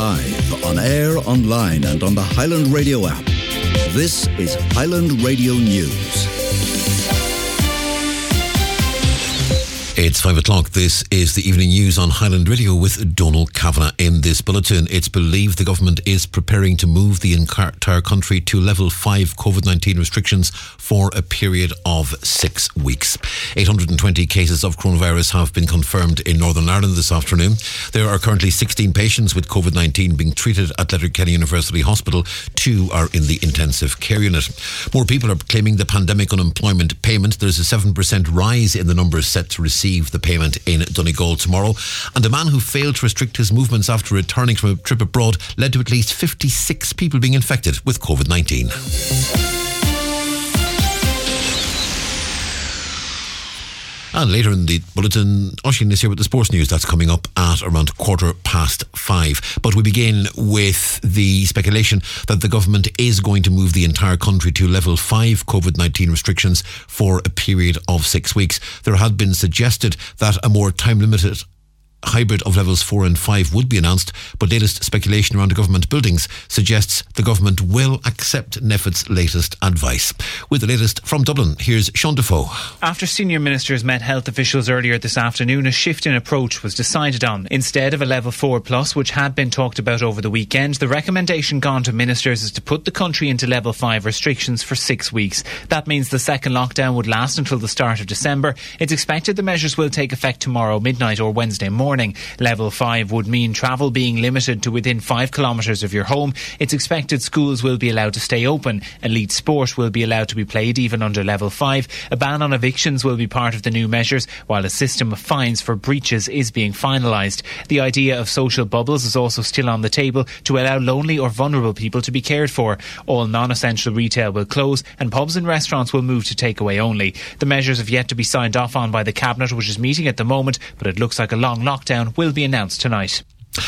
live, on air, online and on the Highland Radio app. This is Highland Radio News. It's 5 o'clock. This is the evening news on Highland Radio with Donal Kavanagh. In this bulletin, it's believed the government is preparing to move the entire country to level 5 COVID-19 restrictions for a period of 6 weeks. 820 cases of coronavirus have been confirmed in Northern Ireland this afternoon. There are currently 16 patients with COVID-19 being treated at Letterkenny University Hospital. 2 are in the intensive care unit. More people are claiming the pandemic unemployment payment. There's a 7% rise in the numbers set to receive the payment in Donegal tomorrow. And a man who failed to restrict his movements after returning from a trip abroad led to at least 56 people being infected with COVID-19. And later in the bulletin, Oisín is here with the sports news. That's coming up at around 5:15. But we begin with the speculation that the government is going to move the entire country to level 5 COVID-19 restrictions for a period of 6 weeks. There had been suggested that a more time-limited hybrid of levels 4 and 5 would be announced, but latest speculation around the government buildings suggests the government will accept NPHET's latest advice. With the latest from Dublin, here's Sean Defoe. After senior ministers met health officials earlier this afternoon, a shift in approach was decided on. Instead of a level 4 plus, which had been talked about over the weekend, the recommendation gone to ministers is to put the country into level 5 restrictions for 6 weeks. That means the second lockdown would last until the start of December. It's expected the measures will take effect tomorrow midnight or Wednesday morning. Level 5 would mean travel being limited to within 5 kilometres of your home. It's expected schools will be allowed to stay open. Elite sport will be allowed to be played even under level 5. A ban on evictions will be part of the new measures, while a system of fines for breaches is being finalised. The idea of social bubbles is also still on the table to allow lonely or vulnerable people to be cared for. All non-essential retail will close and pubs and restaurants will move to takeaway only. The measures have yet to be signed off on by the Cabinet, which is meeting at the moment, but it looks like a long lockdown will be announced tonight.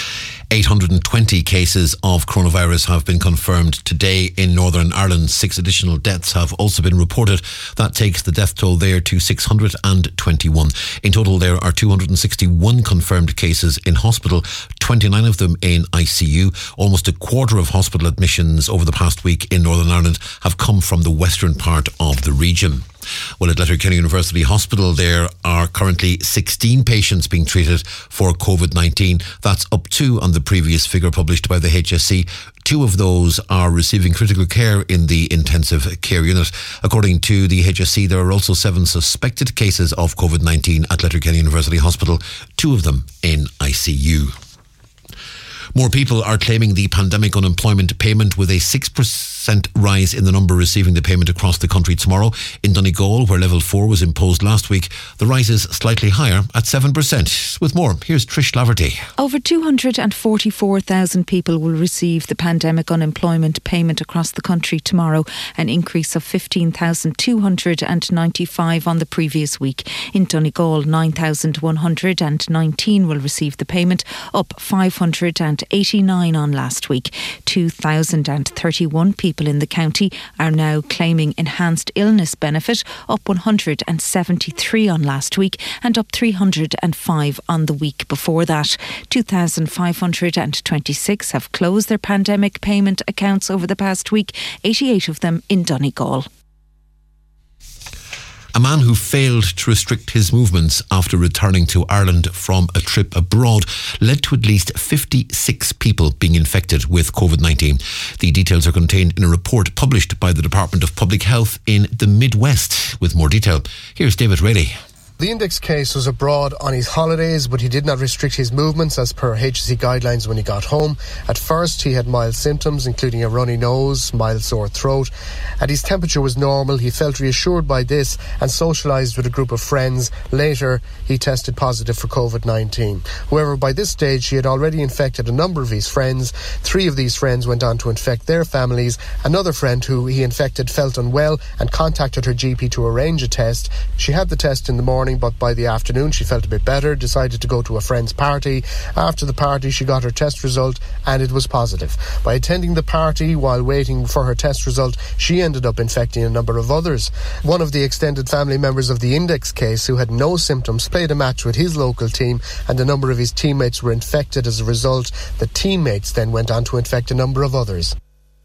820 cases of coronavirus have been confirmed today in Northern Ireland. 6 additional deaths have also been reported. That takes the death toll there to 621. In total, there are 261 confirmed cases in hospital, 29 of them in ICU. Almost a quarter of hospital admissions over the past week in Northern Ireland have come from the western part of the region. Well, at Letterkenny University Hospital, there are currently 16 patients being treated for COVID-19. That's up 2 on the previous figure published by the HSE. 2 of those are receiving critical care in the intensive care unit. According to the HSE, there are also 7 suspected cases of COVID-19 at Letterkenny University Hospital, 2 of them in ICU. More people are claiming the pandemic unemployment payment, with a 6% rise in the number receiving the payment across the country tomorrow. In Donegal, where level 4 was imposed last week, the rise is slightly higher at 7%. With more, here's Trish Laverty. Over 244,000 people will receive the pandemic unemployment payment across the country tomorrow, an increase of 15,295 on the previous week. In Donegal, 9,119 will receive the payment, up 589 on last week. 2,031 people in the county are now claiming enhanced illness benefit, up 173 on last week and up 305 on the week before that. 2,526 have closed their pandemic payment accounts over the past week, 88 of them in Donegal. A man who failed to restrict his movements after returning to Ireland from a trip abroad led to at least 56 people being infected with COVID-19. The details are contained in a report published by the Department of Public Health in the Midwest. With more detail, here's David Rayleigh. The index case was abroad on his holidays, but he did not restrict his movements as per HSE guidelines when he got home. At first, he had mild symptoms, including a runny nose, mild sore throat, and his temperature was normal. He felt reassured by this and socialised with a group of friends. Later, he tested positive for COVID-19. However, by this stage, he had already infected a number of his friends. 3 of these friends went on to infect their families. Another friend who he infected felt unwell and contacted her GP to arrange a test. She had the test in the morning morning, but by the afternoon she felt a bit better, decided to go to a friend's party. After the party she got her test result and it was positive. By attending the party while waiting for her test result, she ended up infecting a number of others. One of the extended family members of the Index case, who had no symptoms, played a match with his local team and a number of his teammates were infected as a result. The teammates then went on to infect a number of others.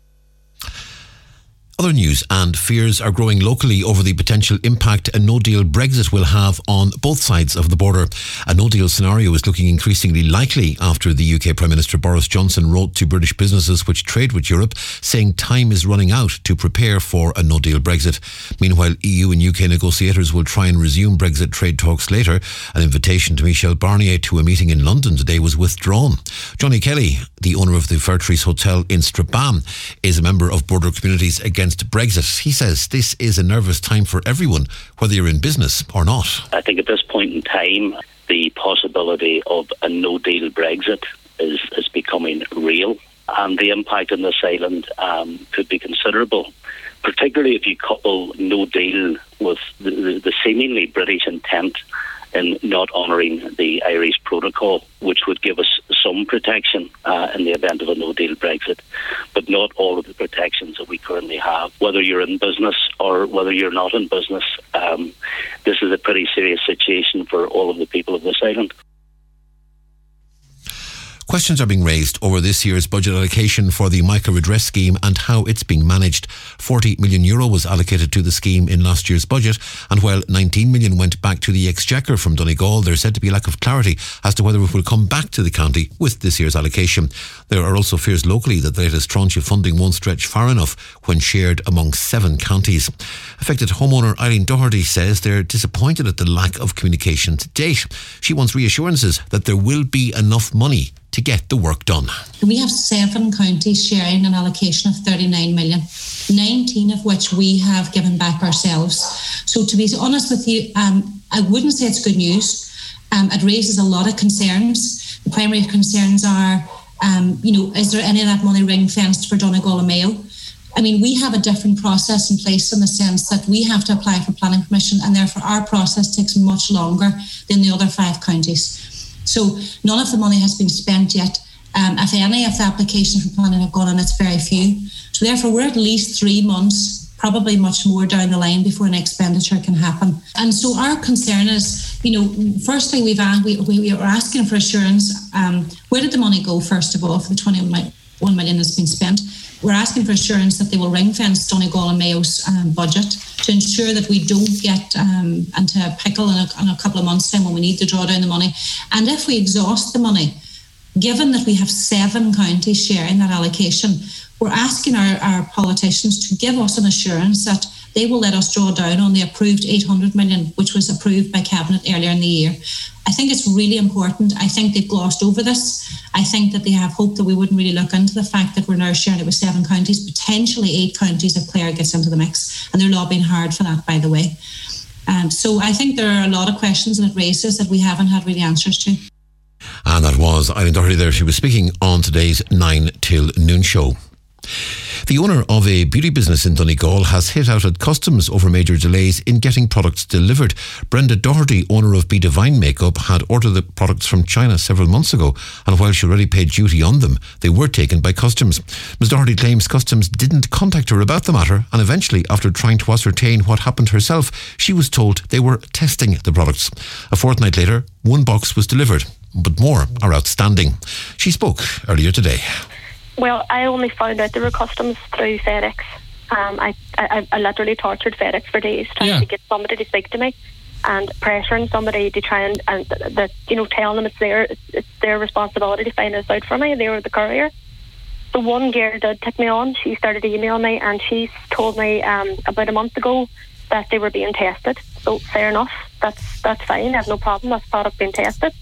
Other news and fears are growing locally over the potential impact a no-deal Brexit will have on both sides of the border. A no-deal scenario is looking increasingly likely after the UK Prime Minister Boris Johnson wrote to British businesses which trade with Europe saying time is running out to prepare for a no-deal Brexit. Meanwhile, EU and UK negotiators will try and resume Brexit trade talks later. An invitation to Michel Barnier to a meeting in London today was withdrawn. Johnny Kelly, the owner of the Fairtrees Hotel in Strabane, is a member of Border Communities Against Brexit. He says this is a nervous time for everyone, whether you're in business or not. I think at this point in time, the possibility of a no-deal Brexit is becoming real, and the impact on this island could be considerable, particularly if you couple no deal with the seemingly British intent in not honouring the Irish protocol, which would give us some protection in the event of a no-deal Brexit, but not all of the protections that we currently have. Whether you're in business or whether you're not in business, this is a pretty serious situation for all of the people of this island. Questions are being raised over this year's budget allocation for the Mica Redress Scheme and how it's being managed. €40 million was allocated to the scheme in last year's budget, and while 19 million went back to the Exchequer from Donegal, there's said to be a lack of clarity as to whether it will come back to the county with this year's allocation. There are also fears locally that the latest tranche of funding won't stretch far enough when shared among 7 counties. Affected homeowner Eileen Doherty says they're disappointed at the lack of communication to date. She wants reassurances that there will be enough money to get the work done. We have 7 counties sharing an allocation of 39 million, 19 of which we have given back ourselves. So to be honest with you, I wouldn't say it's good news. It raises a lot of concerns. The primary concerns are, is there any of that money ring-fenced for Donegal and Mayo? I mean, we have a different process in place in the sense that we have to apply for planning permission, and therefore our process takes much longer than the other 5 counties. So none of the money has been spent yet. If any of the applications for planning have gone in, it's very few. So therefore, we're at least 3 months, probably much more down the line before an expenditure can happen. And so our concern is, firstly, we are asking for assurance. Where did the money go, first of all, for the 21 million that's been spent? We're asking for assurance that they will ring-fence Donegal and Mayo's budget to ensure that we don't get into a pickle in a couple of months' time when we need to draw down the money. And if we exhaust the money, given that we have 7 counties sharing that allocation, we're asking our politicians to give us an assurance that they will let us draw down on the approved 800 million, which was approved by Cabinet earlier in the year. I think it's really important. I think they've glossed over this. I think that they have hoped that we wouldn't really look into the fact that we're now sharing it with 7 counties, potentially 8 counties if Clare gets into the mix. And they're lobbying hard for that, by the way. So I think there are a lot of questions that it raises that we haven't had really answers to. And that was Eileen Doherty there. She was speaking on today's 9 till noon show. The owner of a beauty business in Donegal has hit out at customs over major delays in getting products delivered. Brenda Doherty, owner of Be Divine Makeup, had ordered the products from China several months ago, and while she already paid duty on them, they were taken by customs. Ms Doherty claims customs didn't contact her about the matter, and eventually, after trying to ascertain what happened herself, she was told they were testing the products. A fortnight later, 1 box was delivered, but more are outstanding. She spoke earlier today. Well, I only found out there were customs through FedEx. I literally tortured FedEx for days trying to get somebody to speak to me and pressuring somebody to try and telling them it's their responsibility to find this out for me. They were the courier. The one girl did take me on. She started emailing me and she told me about a month ago that they were being tested. So fair enough. That's fine. I have no problem. That's product being tested.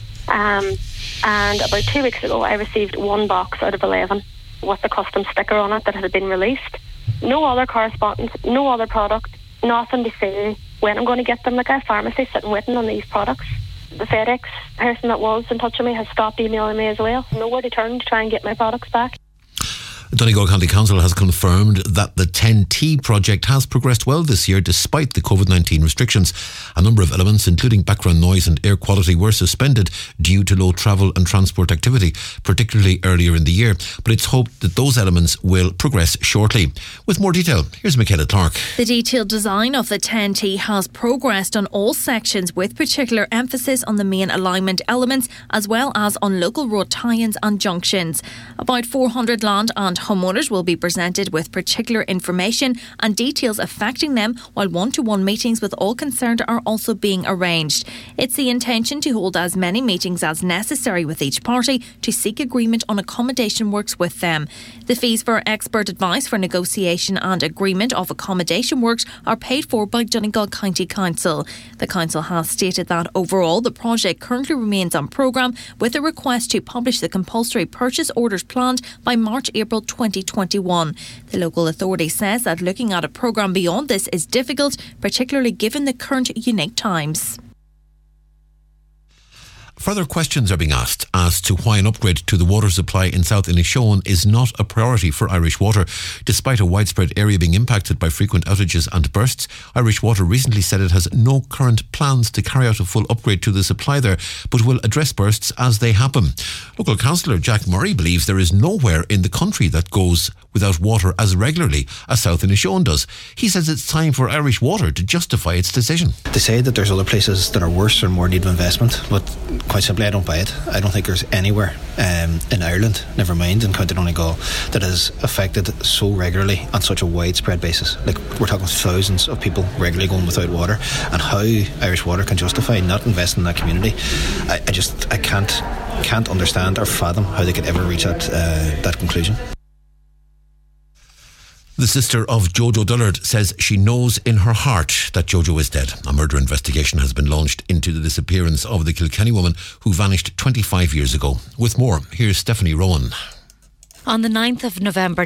And about 2 weeks ago I received 1 box out of 11 with the customs sticker on it that had been released. No other correspondence, no other product, nothing to say when I'm going to get them. Like, I have pharmacy sitting waiting on these products. The FedEx person that was in touch with me has stopped emailing me as well. Nowhere to turn to try and get my products back. Donegal County Council has confirmed that the 10T project has progressed well this year despite the COVID-19 restrictions. A number of elements, including background noise and air quality, were suspended due to low travel and transport activity, particularly earlier in the year. But it's hoped that those elements will progress shortly. With more detail, here's Michaela Clark. The detailed design of the 10T has progressed on all sections, with particular emphasis on the main alignment elements as well as on local road tie-ins and junctions. About 400 land and homeowners will be presented with particular information and details affecting them, while one-to-one meetings with all concerned are also being arranged. It's the intention to hold as many meetings as necessary with each party to seek agreement on accommodation works with them. The fees for expert advice for negotiation and agreement of accommodation works are paid for by Donegal County Council. The council has stated that overall the project currently remains on programme, with a request to publish the compulsory purchase orders planned by March-April 2021. The local authority says that looking at a programme beyond this is difficult, particularly given the current unique times. Further questions are being asked as to why an upgrade to the water supply in South Inishowen is not a priority for Irish Water. Despite a widespread area being impacted by frequent outages and bursts, Irish Water recently said it has no current plans to carry out a full upgrade to the supply there, but will address bursts as they happen. Local councillor Jack Murray believes there is nowhere in the country that goes without water as regularly as South Inishowen does. He says it's time for Irish Water to justify its decision. They say that there's other places that are worse or more need of investment, but quite simply I don't buy it. I don't think there's anywhere in Ireland, never mind in County Donegal, that is affected so regularly on such a widespread basis. Like, we're talking thousands of people regularly going without water, and how Irish Water can justify not investing in that community, I can't understand or fathom how they could ever reach that conclusion. The sister of Jojo Dullard says she knows in her heart that Jojo is dead. A murder investigation has been launched into the disappearance of the Kilkenny woman who vanished 25 years ago. With more, here's Stephanie Rowan. On the 9th of November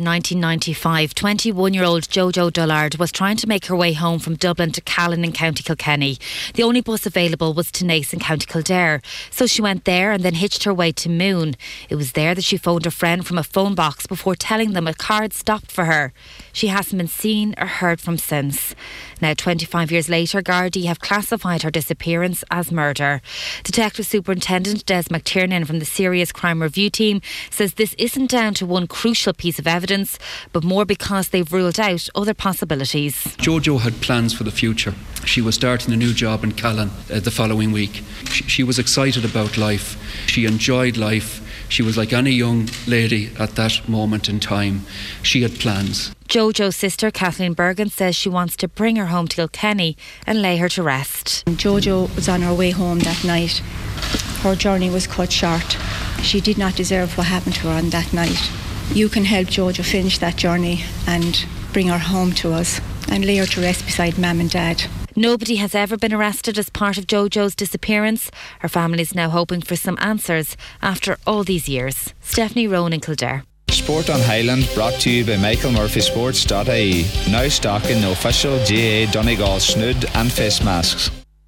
1995, 21-year-old Jojo Dullard was trying to make her way home from Dublin to Callan in County Kilkenny. The only bus available was to Naas in County Kildare, so she went there and then hitched her way to Moon. It was there that she phoned a friend from a phone box before telling them a car had stopped for her. She hasn't been seen or heard from since. Now, 25 years later, Gardaí have classified her disappearance as murder. Detective Superintendent Des McTiernan from the Serious Crime Review team says this isn't down to one crucial piece of evidence, but more because they've ruled out other possibilities. Jojo had plans for the future. She was starting a new job in Callan the following week. She was excited about life. She enjoyed life. She was like any young lady at that moment in time. She had plans. Jojo's sister, Kathleen Bergen, says she wants to bring her home to Kilkenny and lay her to rest. Jojo was on her way home that night. Her journey was cut short. She did not deserve what happened to her on that night. You can help Jojo finish that journey and bring her home to us and lay her to rest beside Mum and Dad. Nobody has ever been arrested as part of Jojo's disappearance. Her family is now hoping for some answers after all these years. Stephanie Rowan in Kildare. Sport on Highland brought to you by MichaelMurphySports.ie. Now stocking the official GA Donegal snood and face masks.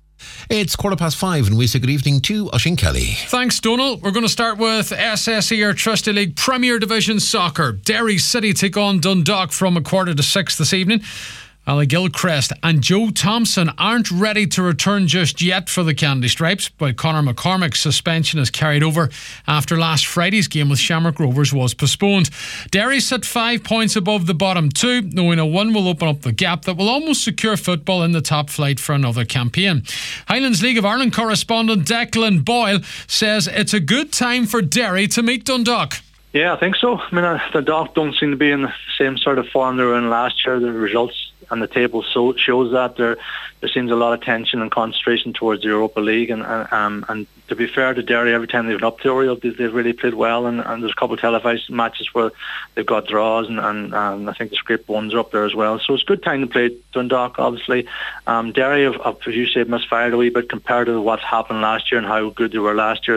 It's 5:15 and we say good evening to Oisín Kelly. Thanks, Donal. We're going to start with SSE or Trustee League Premier Division Soccer. Derry City take on Dundalk from 5:45 this evening. Ali Gilchrist and Joe Thompson aren't ready to return just yet for the Candy Stripes, but Conor McCormick's suspension is carried over after last Friday's game with Shamrock Rovers was postponed. Derry sit 5 points above the bottom two, knowing a win will open up the gap that will almost secure football in the top flight for another campaign. Highlands League of Ireland correspondent Declan Boyle says it's a good time for Derry to meet Dundalk. Yeah, I think so. I mean, the Dundalk don't seem to be in the same sort of form they were in last year. The results and the table shows that there seems a lot of tension and concentration towards the Europa League, and to be fair to Derry, every time they've been up to Oriel, they've really played well, and there's a couple of televised matches where they've got draws, and I think the scraped ones are up there as well. So it's a good time to play Dundalk, obviously. Derry have, as you say, misfired a wee bit compared to what's happened last year and how good they were last year.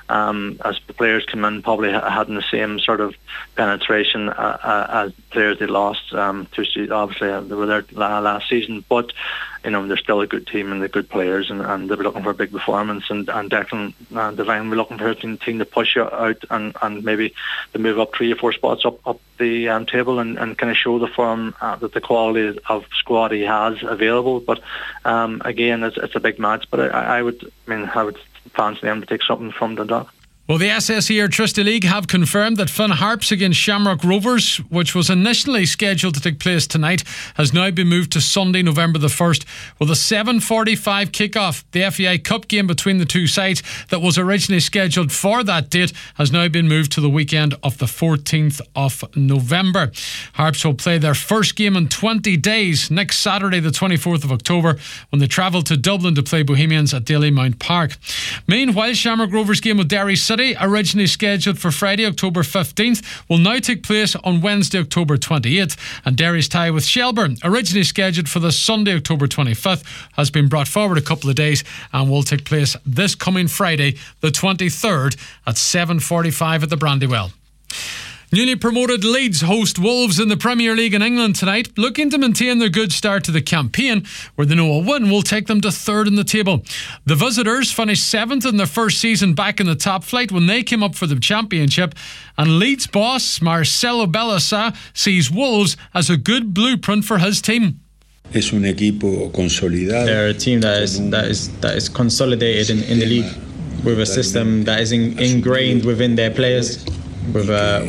as the players come in, probably hadn't the same sort of penetration as players they lost. Obviously, they were there last season, but they're still a good team and they're good players, and they'll be looking for a big performance. And Declan Devine will be looking for a team to push out and maybe to move up 3 or 4 spots up the table and kind of show the form that the quality of squad he has available. But again, it's a big match. But I would fancy them to take something from Dundalk. Well, the SSE Airtricity League have confirmed that Finn Harps against Shamrock Rovers, which was initially scheduled to take place tonight, has now been moved to Sunday, November the 1st, with a 7:45 kick-off. The FAI Cup game between the two sides that was originally scheduled for that date has now been moved to the weekend of the 14th of November. Harps will play their first game in 20 days next Saturday, the 24th of October, when they travel to Dublin to play Bohemians at Dalymount Park. Meanwhile, Shamrock Rovers' game with Derry City, originally scheduled for Friday, October 15th, will now take place on Wednesday, October 28th, and Derry's tie with Shelbourne, originally scheduled for the Sunday, October 25th, has been brought forward a couple of days and will take place this coming Friday, the 23rd, at 7:45 at the Brandywell. Newly promoted Leeds host Wolves in the Premier League in England tonight, looking to maintain their good start to the campaign, where they know a win will take them to 3rd in the table. The visitors finished 7th in their first season back in the top flight when they came up for the championship, and Leeds boss Marcelo Bielsa sees Wolves as a good blueprint for his team. Es un equipo consolidado. They're a team that is consolidated in the league with a system that is ingrained within their players. With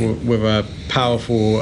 a powerful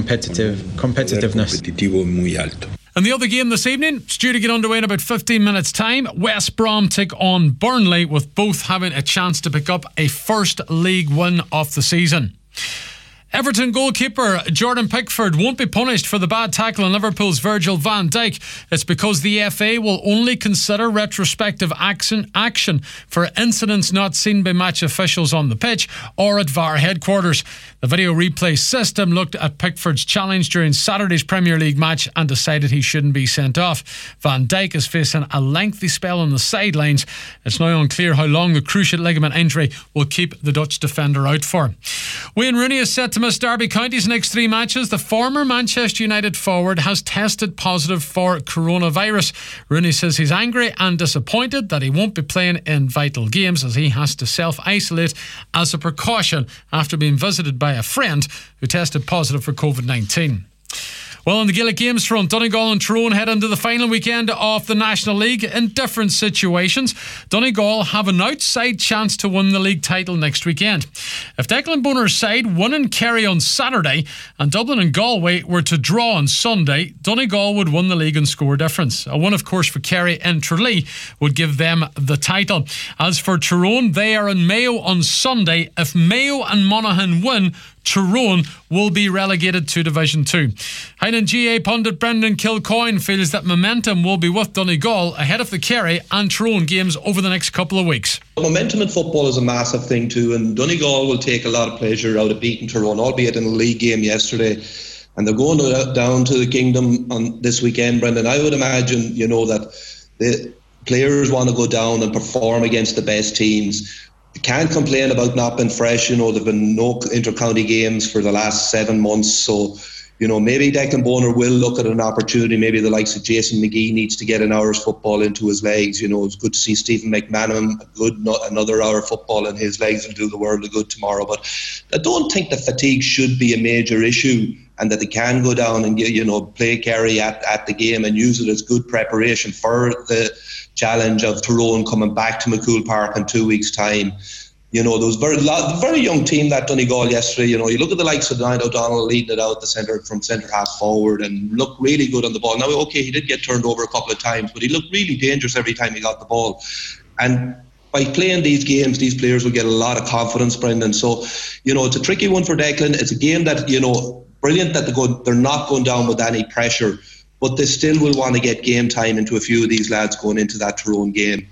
competitiveness. And the other game this evening, it's due to get underway in about 15 minutes' time. West Brom take on Burnley, with both having a chance to pick up a first league win of the season. Everton goalkeeper Jordan Pickford won't be punished for the bad tackle on Liverpool's Virgil van Dijk. It's because the FA will only consider retrospective action for incidents not seen by match officials on the pitch or at VAR headquarters. The video replay system looked at Pickford's challenge during Saturday's Premier League match and decided he shouldn't be sent off. Van Dijk is facing a lengthy spell on the sidelines. It's now unclear how long the cruciate ligament injury will keep the Dutch defender out for. Wayne Rooney is set to miss Derby County's next 3 matches. The former Manchester United forward has tested positive for coronavirus. Rooney says he's angry and disappointed that he won't be playing in vital games, as he has to self-isolate as a precaution after being visited by a friend who tested positive for COVID-19. Well, on the Gaelic Games front, Donegal and Tyrone head into the final weekend of the National League in different situations. Donegal have an outside chance to win the league title next weekend. If Declan Bonner's side won in Kerry on Saturday and Dublin and Galway were to draw on Sunday, Donegal would win the league in score difference. A win, of course, for Kerry and Tralee would give them the title. As for Tyrone, they are in Mayo on Sunday. If Mayo and Monaghan win, Tyrone will be relegated to Division 2. Highland GA pundit Brendan Kilcoyne feels that momentum will be with Donegal ahead of the Kerry and Tyrone games over the next couple of weeks. Momentum in football is a massive thing too, and Donegal will take a lot of pleasure out of beating Tyrone, albeit in a league game yesterday. And they're going down to the Kingdom on this weekend, Brendan. I would imagine, that the players want to go down and perform against the best teams. They can't complain about not being fresh. There've been no inter-county games for the last 7 months. So, maybe Declan Bonner will look at an opportunity. Maybe the likes of Jason McGee needs to get an hour's football into his legs. It's good to see Stephen McManaman, another hour of football in his legs will do the world of good tomorrow. But I don't think the fatigue should be a major issue, and that they can go down and play Kerry at the game and use it as good preparation for the challenge of Tyrone coming back to McCool Park in 2 weeks' time. There was very young team that Donegal yesterday. You look at the likes of Niall O'Donnell leading it out from centre half forward and looked really good on the ball. Now, okay, he did get turned over a couple of times, but he looked really dangerous every time he got the ball. And by playing these games, these players will get a lot of confidence, Brendan. So, it's a tricky one for Declan. It's a game that, brilliant that they're not going down with any pressure, but they still will want to get game time into a few of these lads going into that Tyrone game.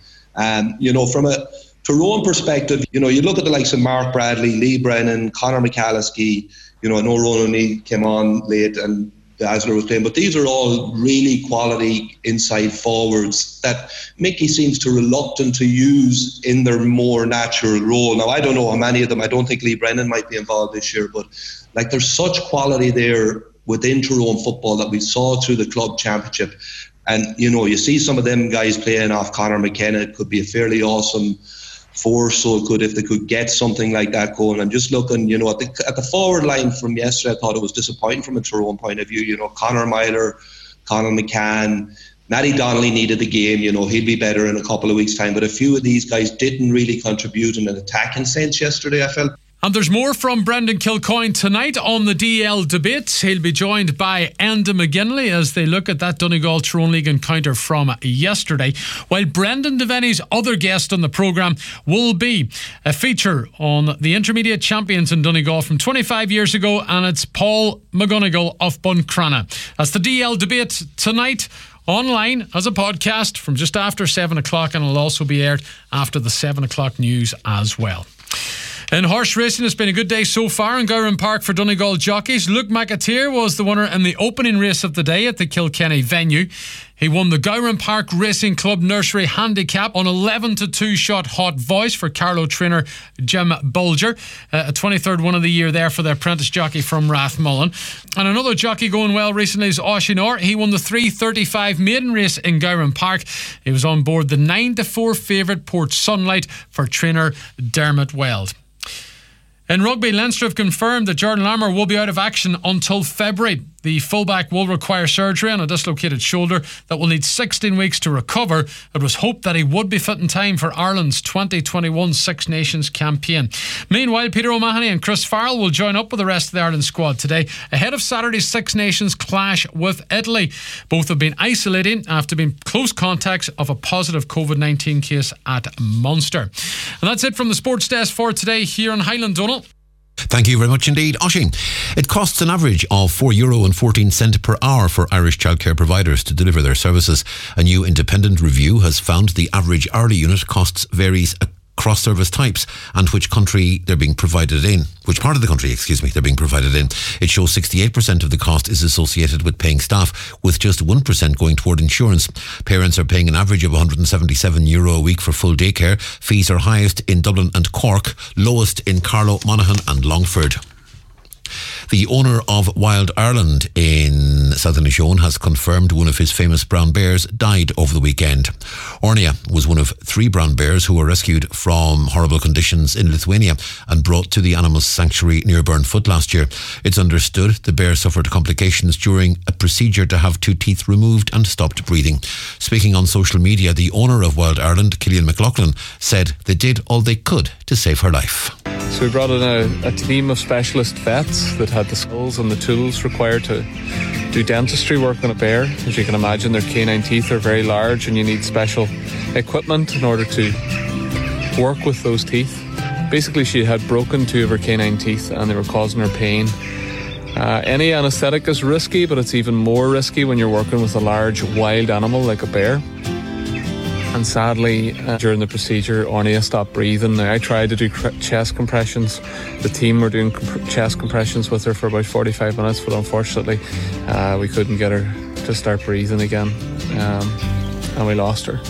From a Tyrone perspective, you look at the likes of Mark Bradley, Lee Brennan, Conor McCalliskey, I know Ronan O'Neill came on late, and Basler was playing. But these are all really quality inside forwards that Mickey seems to reluctant to use in their more natural role. Now, I don't know how many of them. I don't think Lee Brennan might be involved this year, but like there's such quality there within Tyrone football that we saw through the club championship. And, you know, you see some of them guys playing off Conor McKenna. It could be a fairly awesome force, so it could, if they could get something like that going. And just looking, you know, at the forward line from yesterday, I thought it was disappointing from a Tyrone point of view. You know, Conor Myler, Conor McCann, Matty Donnelly needed the game. You know, he'll be better in a couple of weeks' time. But a few of these guys didn't really contribute in an attacking sense yesterday, I felt. And there's more from Brendan Kilcoyne tonight on the DL debate. He'll be joined by Enda McGinley as they look at that Donegal Tyrone League encounter from yesterday. While Brendan Devaney's other guest on the programme will be a feature on the intermediate champions in Donegal from 25 years ago, and it's Paul McGonigal of Buncrana. That's the DL debate tonight, online as a podcast from just after 7 o'clock, and it'll also be aired after the 7 o'clock news as well. In horse racing, it's been a good day so far in Gowran Park for Donegal jockeys. Luke McAteer was the winner in the opening race of the day at the Kilkenny venue. He won the Gowran Park Racing Club Nursery Handicap on 11-2 shot Hot Voice for Carlow trainer Jim Bulger. A 23rd one of the year there for the apprentice jockey from Rathmullen. And another jockey going well recently is Oisin Orr. He won the 3:35 maiden race in Gowran Park. He was on board the 9-4 favourite Port Sunlight for trainer Dermot Weld. In rugby, Leinster have confirmed that Jordan Larmour will be out of action until February. The fullback will require surgery on a dislocated shoulder that will need 16 weeks to recover. It was hoped that he would be fit in time for Ireland's 2021 Six Nations campaign. Meanwhile, Peter O'Mahony and Chris Farrell will join up with the rest of the Ireland squad today ahead of Saturday's Six Nations clash with Italy. Both have been isolating after being close contacts of a positive COVID-19 case at Munster. And that's it from the sports desk for today here on Highland. Donald. Thank you very much indeed. Oisin, it costs an average of €4.14 per hour for Irish childcare providers to deliver their services. A new independent review has found the average hourly unit costs varies across service types and which part of the country they're being provided in. It shows 68% of the cost is associated with paying staff, with just 1% going toward insurance. Parents are paying an average of €177 a week for full daycare. Fees are highest in Dublin and Cork, lowest in Carlow, Monaghan and Longford. The owner of Wild Ireland in South Inishowen has confirmed one of his famous brown bears died over the weekend. Ornia was one of 3 brown bears who were rescued from horrible conditions in Lithuania and brought to the animal sanctuary near Burnfoot last year. It's understood the bear suffered complications during a procedure to have 2 teeth removed and stopped breathing. Speaking on social media, the owner of Wild Ireland, Killian McLaughlin, said they did all they could to save her life. So we brought in a team of specialist vets that had the skills and the tools required to do dentistry work on a bear. As you can imagine, their canine teeth are very large and you need special equipment in order to work with those teeth. Basically, she had broken 2 of her canine teeth and they were causing her pain. Any anaesthetic is risky, but it's even more risky when you're working with a large wild animal like a bear. And sadly, during the procedure, Ornia stopped breathing. Now, I tried to do chest compressions. The team were doing chest compressions with her for about 45 minutes, but unfortunately, we couldn't get her to start breathing again, and we lost her.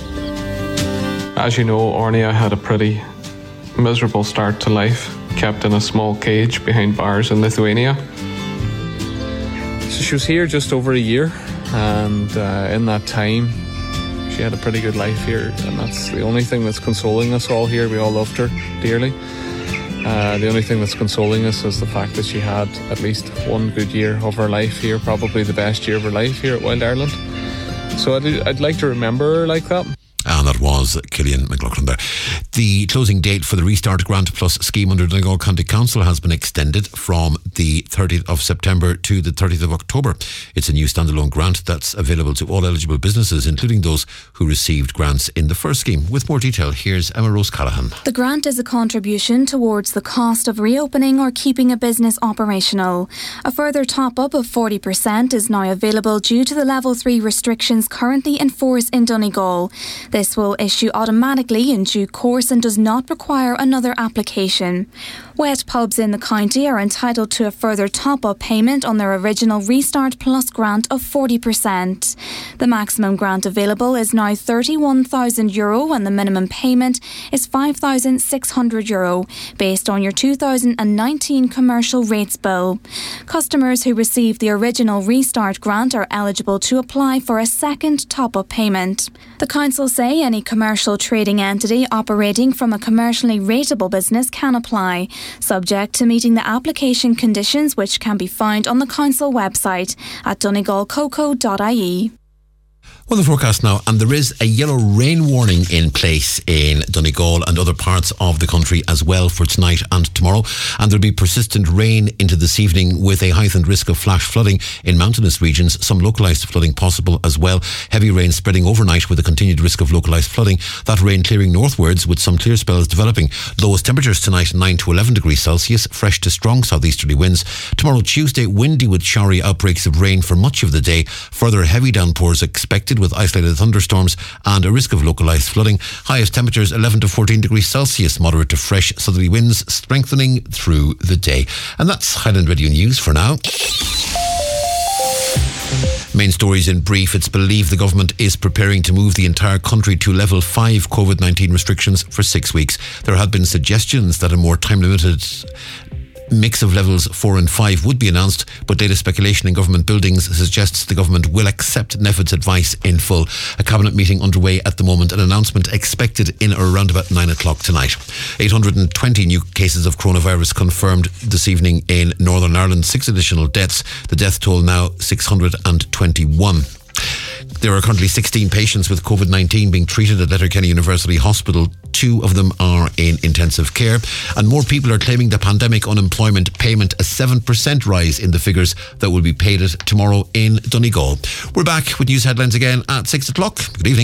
As you know, Ornia had a pretty miserable start to life, kept in a small cage behind bars in Lithuania. So she was here just over a year, and in that time, she had a pretty good life here, and that's the only thing that's consoling us all here. We all loved her dearly. The only thing that's consoling us is the fact that she had at least 1 good year of her life here, probably the best year of her life here at Wild Ireland. So I'd like to remember her like that. And that was Killian McLaughlin there. The closing date for the Restart Grant Plus scheme under Donegal County Council has been extended from the 30th of September to the 30th of October. It's a new standalone grant that's available to all eligible businesses, including those who received grants in the first scheme. With more detail, here's Emma Rose Callaghan. The grant is a contribution towards the cost of reopening or keeping a business operational. A further top-up of 40% is now available due to the Level 3 restrictions currently in force in Donegal. This will issue automatically in due course and does not require another application. Wet pubs in the county are entitled to a further top-up payment on their original Restart Plus grant of 40%. The maximum grant available is now €31,000 and the minimum payment is €5,600 based on your 2019 commercial rates bill. Customers who receive the original Restart grant are eligible to apply for a second top-up payment. The council say any commercial trading entity operating from a commercially rateable business can apply, subject to meeting the application conditions, which can be found on the council website at donegalcoco.ie. Well, the forecast now, and there is a yellow rain warning in place in Donegal and other parts of the country as well for tonight and tomorrow. And there'll be persistent rain into this evening with a heightened risk of flash flooding in mountainous regions, some localised flooding possible as well. Heavy rain spreading overnight with a continued risk of localised flooding. That rain clearing northwards with some clear spells developing. Lowest temperatures tonight 9 to 11 degrees Celsius, fresh to strong southeasterly winds. Tomorrow Tuesday, windy with showery outbreaks of rain for much of the day. Further heavy downpours expected with isolated thunderstorms and a risk of localised flooding. Highest temperatures 11 to 14 degrees Celsius, moderate to fresh southerly winds strengthening through the day. And that's Highland Radio News for now. Main stories in brief. It's believed the government is preparing to move the entire country to level 5 COVID-19 restrictions for 6 weeks. There had been suggestions that a more time-limited mix of levels 4 and 5 would be announced, but data speculation in government buildings suggests the government will accept NPHET's advice in full. A cabinet meeting underway at the moment, an announcement expected in or around about 9 o'clock tonight. 820 new cases of coronavirus confirmed this evening in Northern Ireland, 6 additional deaths. The death toll now 621. There are currently 16 patients with COVID-19 being treated at Letterkenny University Hospital. 2 of them are in intensive care. And more people are claiming the pandemic unemployment payment, a 7% rise in the figures that will be paid tomorrow in Donegal. We're back with news headlines again at 6 o'clock. Good evening.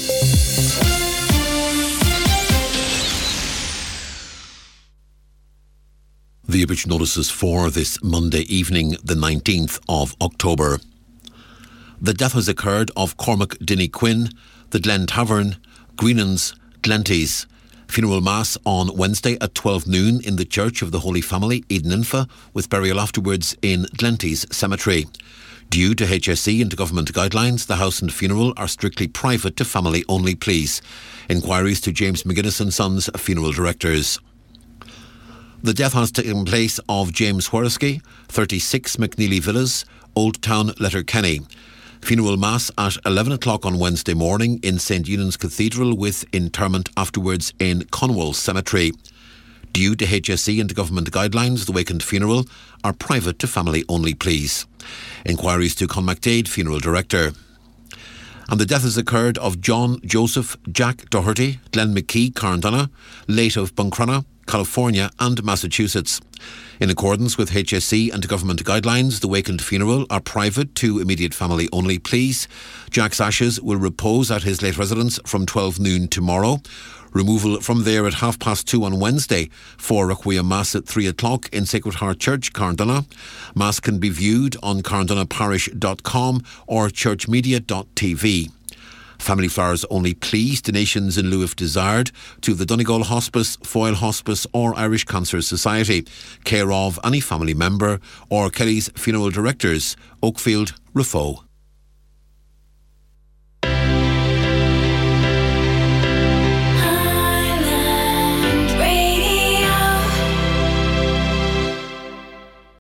The eviction notices for this Monday evening, the 19th of October. The death has occurred of Cormac Dinny Quinn, the Glen Tavern, Greenans, Glenties. Funeral Mass on Wednesday at 12 noon in the Church of the Holy Family, Edeninfa, with burial afterwards in Glenties Cemetery. Due to HSE and to government guidelines, the house and funeral are strictly private to family only, please. Inquiries to James McGuinness and Sons, funeral directors. The death has taken place of James Wheresky, 36 McNeely Villas, Old Town, Letterkenny. Funeral Mass at 11 o'clock on Wednesday morning in St. Eunan's Cathedral with interment afterwards in Conwell Cemetery. Due to HSE and government guidelines, the wake and funeral are private to family only, please. Inquiries to Con MacDade, funeral director. And the death has occurred of John Joseph Jack Doherty, Glenn McKee, Carndonna, late of Buncrana, California and Massachusetts. In accordance with HSE and government guidelines, the wake and funeral are private to immediate family only, please. Jack's ashes will repose at his late residence from 12 noon tomorrow. Removal from there at 2:30 on Wednesday for Requiem Mass at 3 o'clock in Sacred Heart Church, Carndonna. Mass can be viewed on carndonnaparish.com or churchmedia.tv. Family flowers only, please. Donations in lieu if desired to the Donegal Hospice, Foyle Hospice or Irish Cancer Society. Care of any family member or Kelly's funeral directors, Oakfield, Rafo.